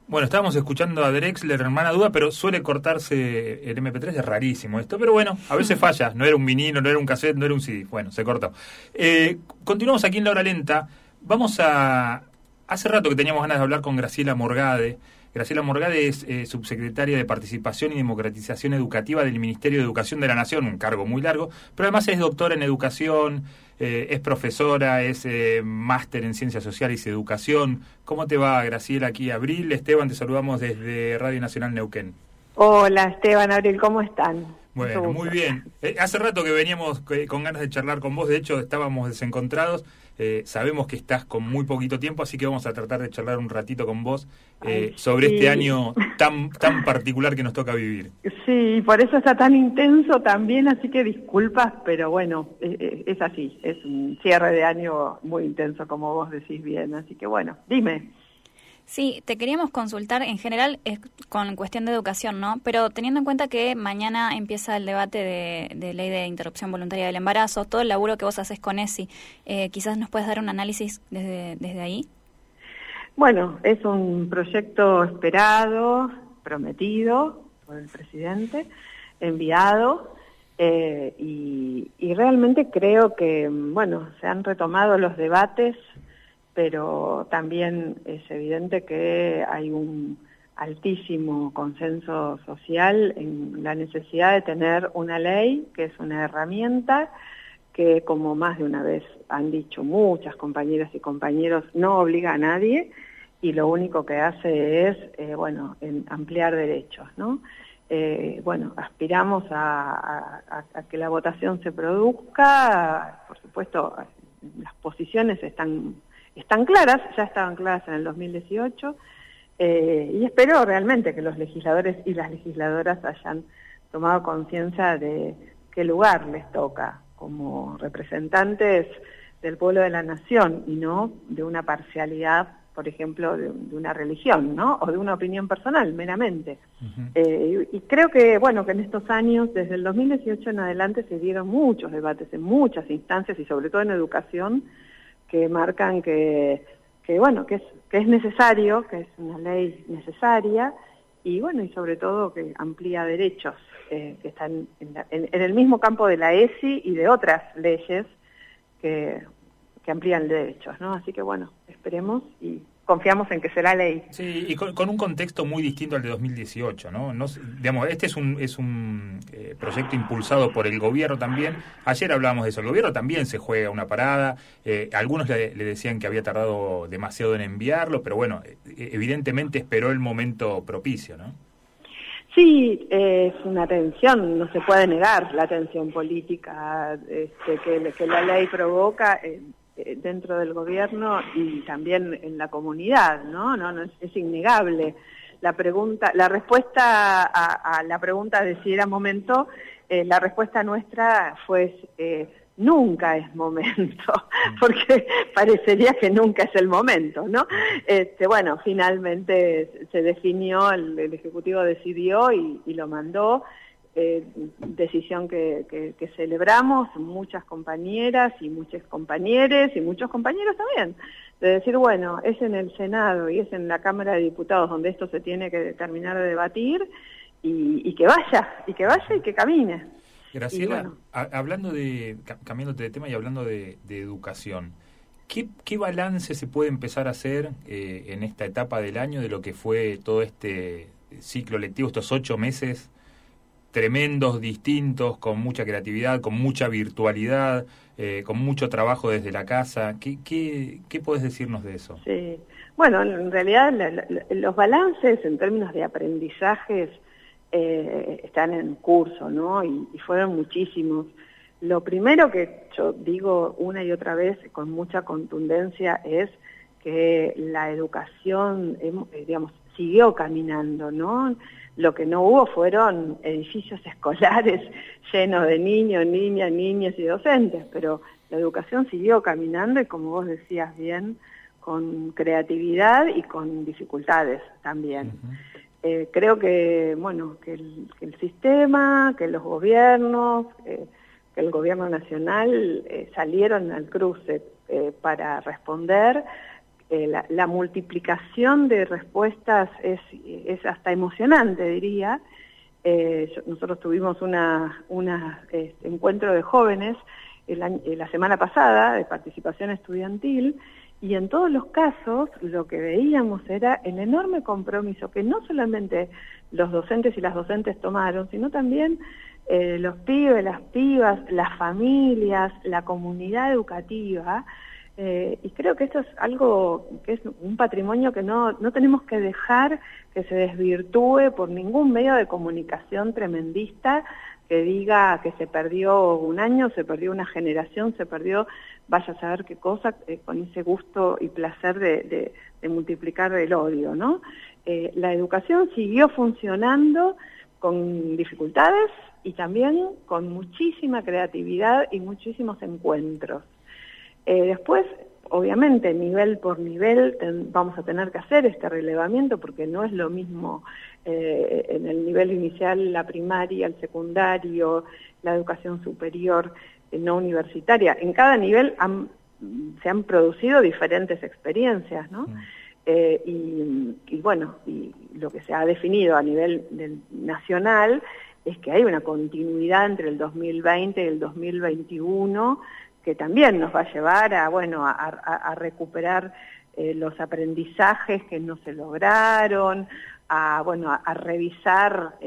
Bueno, estábamos escuchando a Drexler, Hermana Duda, pero suele cortarse el MP3, es rarísimo esto, pero bueno, a veces falla, no era un vinilo, no era un cassette, no era un CD, bueno, se cortó. Continuamos aquí en La Hora Lenta, hace rato que teníamos ganas de hablar con Graciela Morgade. Graciela Morgade es subsecretaria de Participación y Democratización Educativa del Ministerio de Educación de la Nación, un cargo muy largo, pero además es doctora en educación, es profesora, es máster en Ciencias Sociales y Educación. ¿Cómo te va, Graciela? Aquí Abril, Esteban, te saludamos desde Radio Nacional Neuquén. Hola, Esteban, Abril, ¿cómo están? Bueno, muy bien. Hace rato que veníamos con ganas de charlar con vos, de hecho estábamos desencontrados. Sabemos que estás con muy poquito tiempo, así que vamos a tratar de charlar un ratito con vos sobre este año tan particular que nos toca vivir. Sí, por eso está tan intenso también, así que disculpas, pero bueno, es así, es un cierre de año muy intenso, como vos decís bien, así que bueno, dime. Sí, te queríamos consultar, en general es con cuestión de educación, ¿no? Pero teniendo en cuenta que mañana empieza el debate de ley de interrupción voluntaria del embarazo, todo el laburo que vos haces con ESI, quizás nos puedes dar un análisis desde ahí. Bueno, es un proyecto esperado, prometido por el presidente, enviado, y realmente creo que, bueno, se han retomado los debates, pero también es evidente que hay un altísimo consenso social en la necesidad de tener una ley que es una herramienta que, como más de una vez han dicho muchas compañeras y compañeros, no obliga a nadie y lo único que hace es, ampliar derechos, ¿no? Aspiramos a que la votación se produzca, por supuesto, las posiciones están claras, ya estaban claras en el 2018, y espero realmente que los legisladores y las legisladoras hayan tomado conciencia de qué lugar les toca como representantes del pueblo de la nación y no de una parcialidad, por ejemplo, de una religión, ¿no? O de una opinión personal, meramente. Uh-huh. Y creo que, que en estos años, desde el 2018 en adelante, se dieron muchos debates en muchas instancias y sobre todo en educación, que marcan que es necesario, que es una ley necesaria y sobre todo que amplía derechos que están en el mismo campo de la ESI y de otras leyes que amplían derechos, ¿no? Así que esperemos y confiamos en que será ley. Sí, y con un contexto muy distinto al de 2018, ¿no? Digamos, este es un proyecto impulsado por el gobierno también. Ayer hablábamos de eso, el gobierno también se juega una parada. Algunos le decían que había tardado demasiado en enviarlo, pero evidentemente esperó el momento propicio, ¿no? Sí, es una tensión, no se puede negar la tensión política que la ley provoca dentro del gobierno y también en la comunidad, ¿no? No es innegable. La respuesta a la pregunta de si era momento, la respuesta nuestra fue nunca es momento, porque parecería que nunca es el momento, ¿no? Finalmente se definió, el Ejecutivo decidió y lo mandó. Decisión que celebramos muchas compañeras y muchos compañeros y muchos compañeros también, de decir, es en el Senado y es en la Cámara de Diputados donde esto se tiene que terminar de debatir y que vaya y que camine. Graciela, cambiándote de tema y hablando de educación, ¿qué balance se puede empezar a hacer en esta etapa del año de lo que fue todo este ciclo lectivo, estos 8 meses tremendos, distintos, con mucha creatividad, con mucha virtualidad, con mucho trabajo desde la casa? ¿Qué podés decirnos de eso? Sí, en realidad los balances en términos de aprendizajes están en curso, ¿no? Y fueron muchísimos. Lo primero que yo digo una y otra vez con mucha contundencia es que la educación, siguió caminando, ¿no? Lo que no hubo fueron edificios escolares llenos de niños, niñas, niñas y docentes, pero la educación siguió caminando y, como vos decías bien, con creatividad y con dificultades también. Uh-huh. Creo que, que el sistema, que los gobiernos, que el gobierno nacional salieron al cruce para responder la multiplicación de respuestas es hasta emocionante, diría. Nosotros tuvimos un encuentro de jóvenes la semana pasada de participación estudiantil, y en todos los casos lo que veíamos era el enorme compromiso que no solamente los docentes y las docentes tomaron, sino también los pibes, las pibas, las familias, la comunidad educativa. Y creo que esto es algo que es un patrimonio que no tenemos que dejar que se desvirtúe por ningún medio de comunicación tremendista que diga que se perdió un año, se perdió una generación, se perdió, vaya a saber qué cosa, con ese gusto y placer de multiplicar el odio, ¿no? La educación siguió funcionando con dificultades y también con muchísima creatividad y muchísimos encuentros. Después, obviamente, nivel por nivel vamos a tener que hacer este relevamiento, porque no es lo mismo en el nivel inicial, la primaria, el secundario, la educación superior, no universitaria. En cada nivel se han producido diferentes experiencias, ¿no? Y bueno, y lo que se ha definido a nivel nacional es que hay una continuidad entre el 2020 y el 2021, que también nos va a llevar a recuperar los aprendizajes que no se lograron, a revisar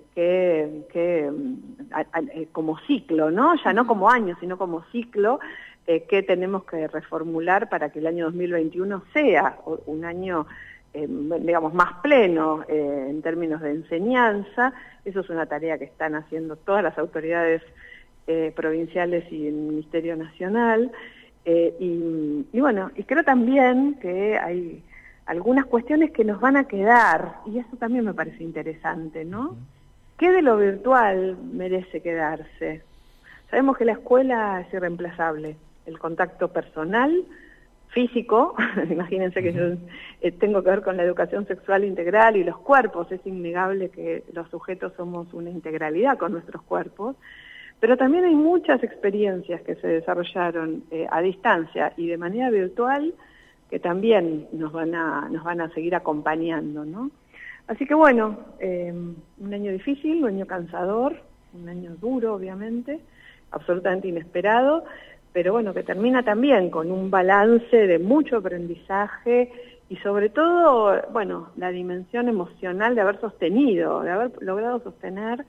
como ciclo, ¿no? Ya no como año, sino como ciclo, qué tenemos que reformular para que el año 2021 sea un año, digamos, más pleno en términos de enseñanza. Eso es una tarea que están haciendo todas las autoridades provinciales y el Ministerio Nacional, y bueno, y creo también que hay algunas cuestiones que nos van a quedar, y eso también me parece interesante, ¿no? ¿Qué de lo virtual merece quedarse? Sabemos que la escuela es irreemplazable, el contacto personal, físico, imagínense que yo tengo que ver con la educación sexual integral y los cuerpos, es innegable que los sujetos somos una integralidad con nuestros cuerpos, pero también hay muchas experiencias que se desarrollaron a distancia y de manera virtual que también nos van a seguir acompañando, ¿no? Así que bueno, un año difícil, un año cansador, un año duro, obviamente, absolutamente inesperado, pero bueno, que termina también con un balance de mucho aprendizaje y sobre todo, bueno, la dimensión emocional de haber sostenido, de haber logrado sostenernos,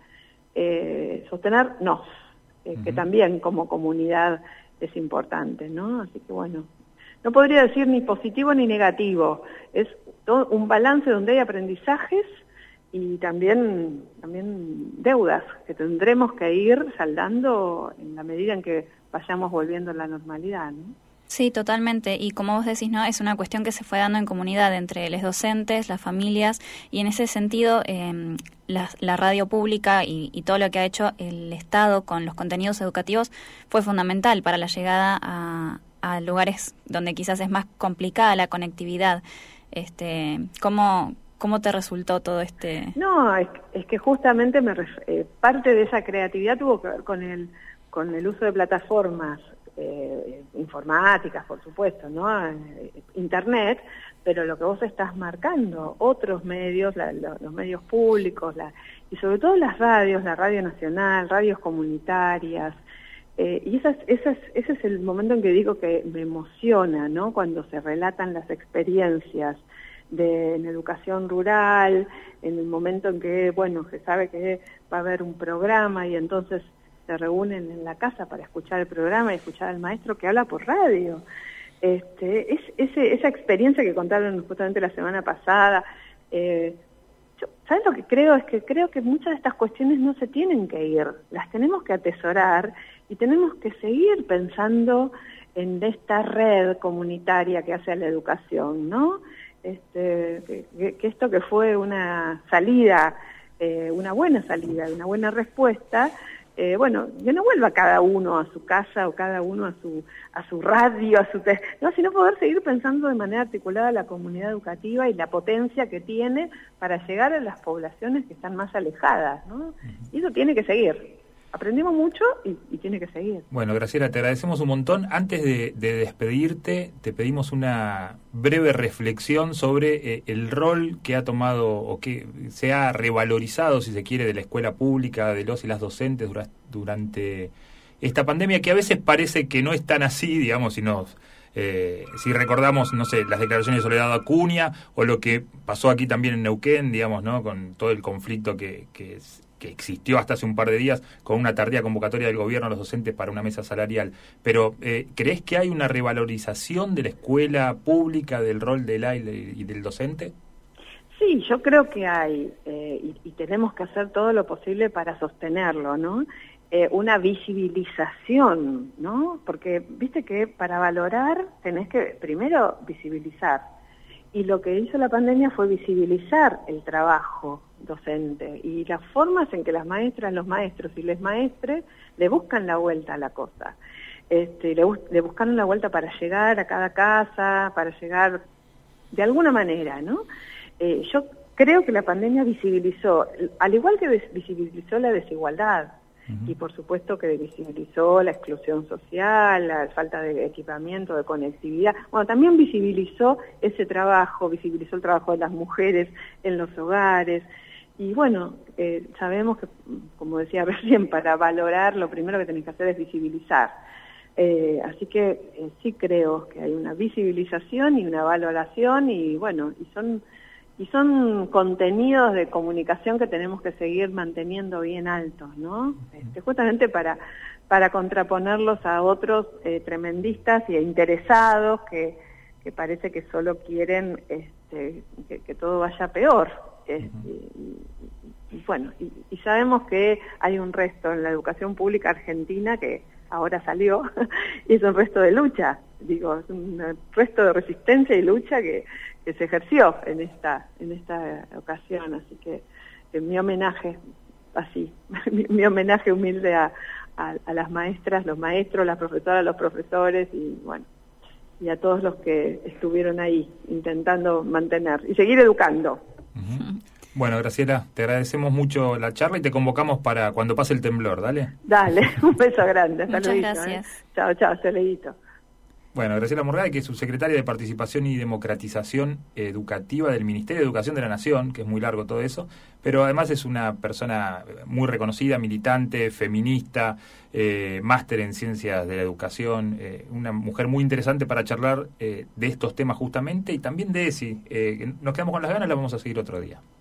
que también como comunidad es importante, ¿no? Así que bueno, no podría decir ni positivo ni negativo, es todo un balance donde hay aprendizajes y también deudas que tendremos que ir saldando en la medida en que vayamos volviendo a la normalidad, ¿no? Sí, totalmente. Y como vos decís, ¿no? Es una cuestión que se fue dando en comunidad entre los docentes, las familias, y en ese sentido la radio pública y todo lo que ha hecho el Estado con los contenidos educativos fue fundamental para la llegada a lugares donde quizás es más complicada la conectividad. ¿Cómo te resultó todo este...? No, es que justamente parte de esa creatividad tuvo que ver con el uso de plataformas informáticas, por supuesto, ¿no? Internet, pero lo que vos estás marcando, otros medios, los medios públicos, y sobre todo las radios, la Radio Nacional, radios comunitarias, y ese es el momento en que digo que me emociona, ¿no? Cuando se relatan las experiencias en educación rural, en el momento en que, bueno, se sabe que va a haber un programa y entonces se reúnen en la casa para escuchar el programa y escuchar al maestro que habla por radio. Esa experiencia que contaron justamente la semana pasada, ¿sabes lo que creo? Es que creo que muchas de estas cuestiones no se tienen que ir, las tenemos que atesorar y tenemos que seguir pensando en esta red comunitaria que hace a la educación, ¿no? Que esto que fue una salida, una buena salida, una buena respuesta, bueno, que no vuelva cada uno a su casa o cada uno a su radio, no, sino poder seguir pensando de manera articulada la comunidad educativa y la potencia que tiene para llegar a las poblaciones que están más alejadas, ¿no? Y eso tiene que seguir. aprendimos mucho y tiene que seguir. Bueno, Graciela, te agradecemos un montón. Antes de despedirte, te pedimos una breve reflexión sobre el rol que ha tomado o que se ha revalorizado, si se quiere, de la escuela pública, de los y las docentes durante esta pandemia, que a veces parece que no es tan así, digamos, si recordamos, no sé, las declaraciones de Soledad Acuña o lo que pasó aquí también en Neuquén, digamos, ¿no? Con todo el conflicto que existió hasta hace un par de días con una tardía convocatoria del gobierno a los docentes para una mesa salarial. Pero, ¿crees que hay una revalorización de la escuela pública, del rol del AIL y del docente? Sí, yo creo que hay, y tenemos que hacer todo lo posible para sostenerlo, ¿no? Una visibilización, ¿no? Porque viste que para valorar tenés que primero visibilizar. Y lo que hizo la pandemia fue visibilizar el trabajo docente y las formas en que las maestras, los maestros y les maestres le buscan la vuelta a la cosa. Le buscaron la vuelta para llegar a cada casa, para llegar de alguna manera, ¿no? Yo creo que la pandemia visibilizó, al igual que visibilizó la desigualdad, y por supuesto que visibilizó la exclusión social, la falta de equipamiento, de conectividad. Bueno, también visibilizó ese trabajo, visibilizó el trabajo de las mujeres en los hogares. Y bueno, sabemos que, como decía recién, para valorar lo primero que tenés que hacer es visibilizar. Así que sí creo que hay una visibilización y una valoración y bueno, y son contenidos de comunicación que tenemos que seguir manteniendo bien altos, ¿no? Justamente para contraponerlos a otros tremendistas y interesados que parece que solo quieren que todo vaya peor. Y bueno, y sabemos que hay un resto en la educación pública argentina que ahora salió, y es un resto de lucha, digo, es un resto de resistencia y lucha que se ejerció en esta ocasión, así que mi homenaje, así, mi homenaje humilde a las maestras, los maestros, las profesoras, los profesores y bueno, y a todos los que estuvieron ahí intentando mantener y seguir educando. Uh-huh. Bueno, Graciela, te agradecemos mucho la charla y te convocamos para cuando pase el temblor, ¿dale? Dale, un beso grande. Hasta Muchas luego. Gracias. Chao, hasta luego. Bueno, Graciela Morgade, que es subsecretaria de Participación y Democratización Educativa del Ministerio de Educación de la Nación, que es muy largo todo eso, pero además es una persona muy reconocida, militante, feminista, máster en Ciencias de la Educación, una mujer muy interesante para charlar de estos temas justamente y también de ESI. Nos quedamos con las ganas, la vamos a seguir otro día.